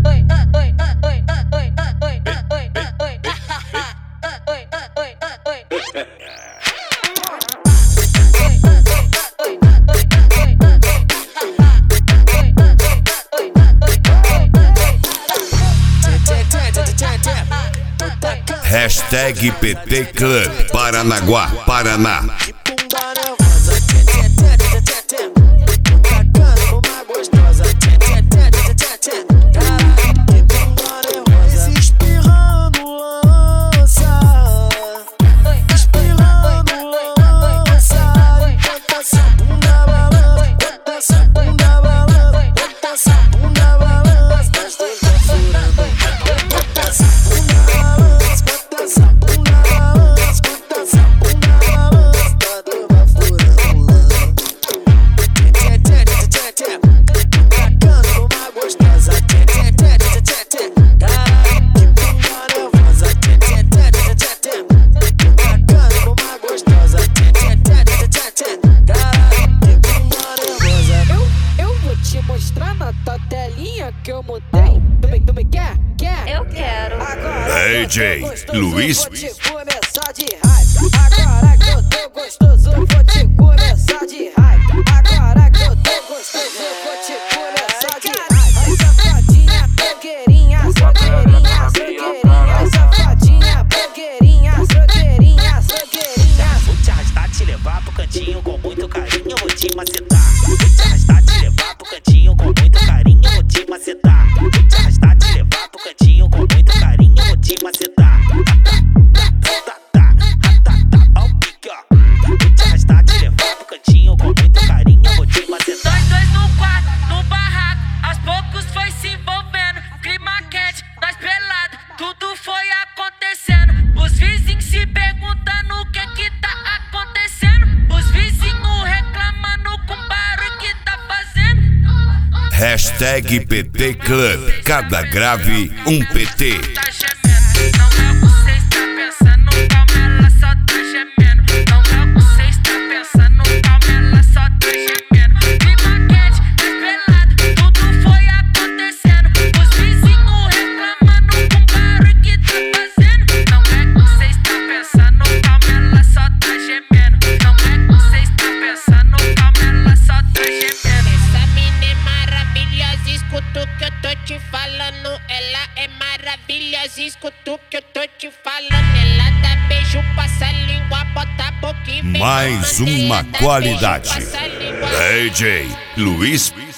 Hashtag PT Club Paranaguá, Paraná. Que eu mudei, tu me quer? Eu quero. Agora DJ Luiz. Vou te começar de raiva. Agora que eu tô gostoso, vou te começar de raiva. Agora que eu tô gostoso, vou te começar de raiva. Safadinha, blogueirinha, blogueirinha, blogueirinha. Safadinha, blogueirinha, blogueirinha, blogueirinha. Vou te arrastar, te levar pro cantinho com muito carinho, vou te macetar. Vou te arrastar, te levar pro cantinho com muito carinho, vou te macetar. Vou te arrastar, te levar pro cantinho com muito carinho, vou te macetar. Ó o pique, ó. Vou te arrastar, te levar pro cantinho com muito carinho, vou te macetar. Nós dois no quarto, no barraco, aos poucos foi se envolvendo. Clima quente, nós pelado, tudo foi acontecendo. Os vizinhos se perguntando o que tá acontecendo. Os vizinhos reclamando com o barulho que tá fazendo. Hashtag PT Club. Cada grave, um PT. Tá gemendo, não é o que cê está pensando, calma, ela só tá gemendo. Não é o que cê está pensando, calma, ela só tá gemendo. Clima quente, pelado, tudo foi acontecendo. Os vizinhos reclamando com o barulho que tá fazendo. Não é o que cê está pensando, calma, ela só tá gemendo. Não é o que cê está pensando, calma, ela só tá gemendo. Essa mina é maravilhosa, escuta o que eu tô te falando. Ela é maravilhosa, escuta o que eu tô te falando. Ela dá beijo, passa a língua, bota a boca e vem Mais mamando. uma Ela dá qualidade. beijo, passa a língua. DJ Luiz